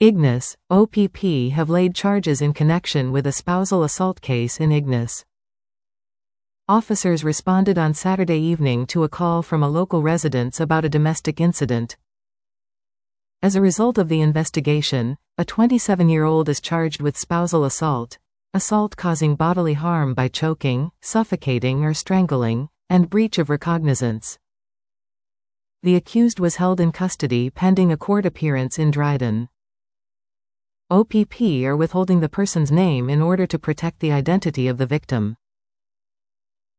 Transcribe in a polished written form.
Ignis, OPP have laid charges in connection with a spousal assault case in Ignis. Officers responded on Saturday evening to a call from a local resident about a domestic incident. As a result of the investigation, a 27-year-old is charged with spousal assault, assault causing bodily harm by choking, suffocating or strangling, and breach of recognizance. The accused was held in custody pending a court appearance in Dryden. OPP are withholding the person's name in order to protect the identity of the victim.